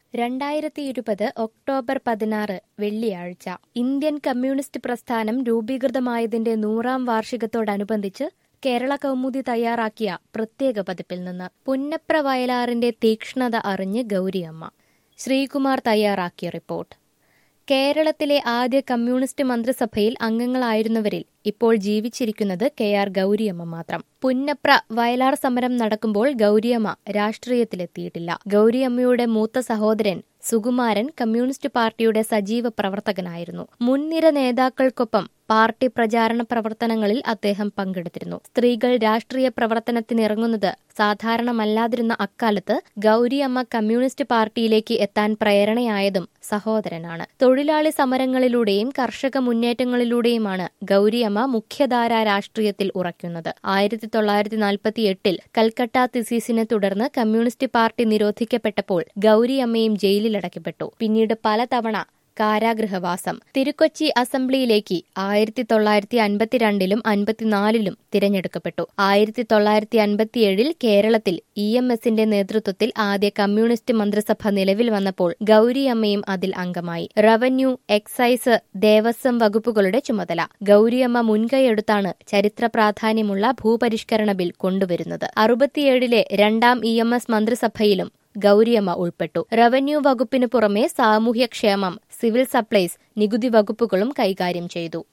2020 October 16 വെള്ളിയാഴ്ച Indian communist പ്രസ്ഥാനം രൂപീകൃതമായതിന്റെ 100-ാം വാർഷികത്തോടനുബന്ധിച്ച് കേരള കൗമുദി തയ്യാറാക്കിയ പ്രത്യേക പതിപ്പിൽ നിന്ന് പുന്നപ്ര വയലാറിന്റെ തീക്ഷ്ണത അറിഞ്ഞ് ഗൗരിയമ്മ. ശ്രീകുമാർ തയ്യാറാക്കിയ റിപ്പോർട്ട്. കേരളത്തിലെ ആദ്യ കമ്മ്യൂണിസ്റ്റ് മന്ത്രിസഭയിൽ അംഗങ്ങളായിരുന്നവരിൽ ഇപ്പോൾ ജീവിച്ചിരിക്കുന്നത് KR ഗൗരിയമ്മ മാത്രം. പുന്നപ്ര വയലാർ സമരം നടക്കുമ്പോൾ ഗൗരിയമ്മ രാഷ്ട്രീയത്തിലെത്തിയിട്ടില്ല. ഗൗരിയമ്മയുടെ മൂത്ത സഹോദരൻ സുകുമാരൻ കമ്മ്യൂണിസ്റ്റ് പാർട്ടിയുടെ സജീവ പ്രവർത്തകനായിരുന്നു. മുൻനിര നേതാക്കൾക്കൊപ്പം പാർട്ടി പ്രചാരണ പ്രവർത്തനങ്ങളിൽ അദ്ദേഹം പങ്കെടുത്തിരുന്നു. സ്ത്രീകൾ രാഷ്ട്രീയ പ്രവർത്തനത്തിനിറങ്ങുന്നത് സാധാരണമല്ലാതിരുന്ന അക്കാലത്ത് ഗൗരിയമ്മ കമ്മ്യൂണിസ്റ്റ് പാർട്ടിയിലേക്ക് എത്താൻ പ്രേരണയായതും സഹോദരനാണ്. തൊഴിലാളി സമരങ്ങളിലൂടെയും കർഷക മുന്നേറ്റങ്ങളിലൂടെയുമാണ് ഗൗരിയമ്മ മുഖ്യധാരാ രാഷ്ട്രീയത്തിൽ ഉറയ്ക്കുന്നത്. 1948 കൽക്കട്ട തിസീസിനെ തുടർന്ന് കമ്മ്യൂണിസ്റ്റ് പാർട്ടി നിരോധിക്കപ്പെട്ടപ്പോൾ ഗൗരിയമ്മയും ജയിലിലടയ്ക്കപ്പെട്ടു. പിന്നീട് പലതവണ കാരാഗൃഹവാസം. തിരുക്കൊച്ചി അസംബ്ലിയിലേക്ക് 1952-ലും 54-ലും തിരഞ്ഞെടുക്കപ്പെട്ടു. 1957 കേരളത്തിൽ EMSന്റെ നേതൃത്വത്തിൽ ആദ്യ കമ്മ്യൂണിസ്റ്റ് മന്ത്രിസഭ നിലവിൽ വന്നപ്പോൾ ഗൗരിയമ്മയും അതിൽ അംഗമായി. റവന്യൂ, എക്സൈസ്, ദേവസ്വം വകുപ്പുകളുടെ ചുമതല. ഗൗരിയമ്മ മുൻകൈയെടുത്താണ് ചരിത്ര പ്രാധാന്യമുള്ള ഭൂപരിഷ്കരണ ബിൽ കൊണ്ടുവരുന്നത്. 67-ലെ 2ാം EMS മന്ത്രിസഭയിലും ഗൗരിയമ്മ ഉൾപ്പെട്ടു. റവന്യൂ വകുപ്പിനു പുറമെ സാമൂഹ്യക്ഷേമം, സിവിൽ സപ്ലൈസ്, നികുതി വകുപ്പുകളും കൈകാര്യം ചെയ്തു.